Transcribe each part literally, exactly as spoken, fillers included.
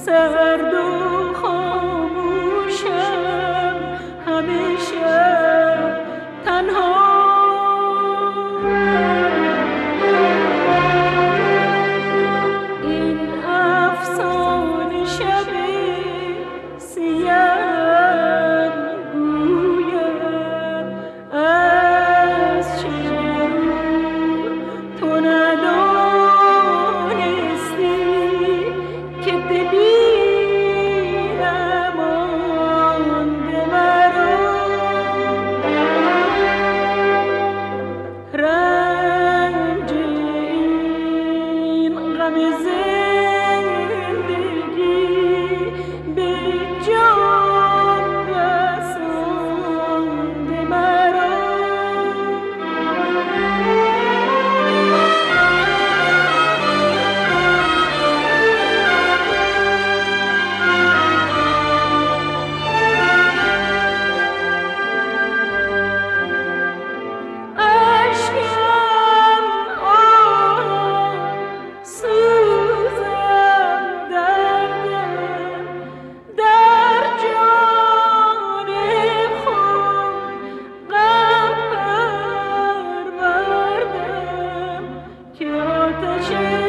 سرد و خاموشم همیشه تنها. این افسانه شب سیاه گوید از چه تو ندانستی که دلیم مانده مرا. رنج این غم زندگی به جان رسانده مرا. اشکم آه سوزم دردم در جان خود غم پروردم که آتش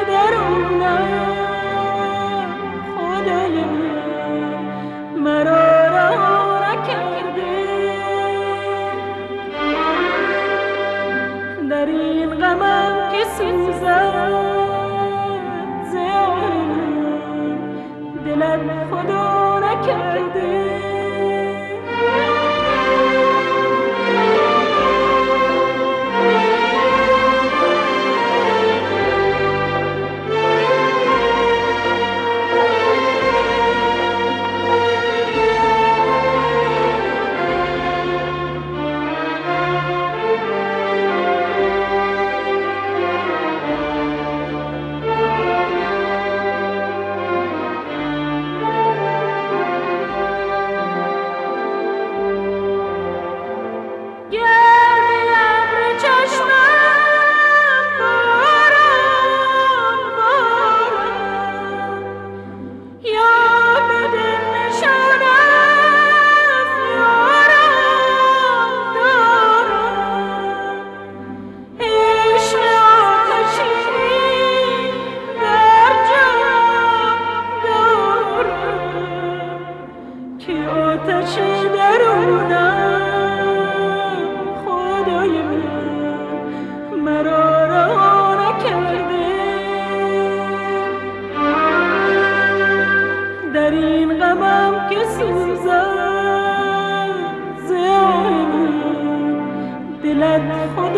درونم خدای من مرا رها نکرده. در این غمم که سوزد ز آن دلت خدا نکرده. گرمی ابر چشمم باران باران یا به دل نشان از یاران دارم. عشق آتشین در جان دارم که آتش درونم خدای من مرا رها نکرده. در این غمم که سوزد ز آن دلت خدا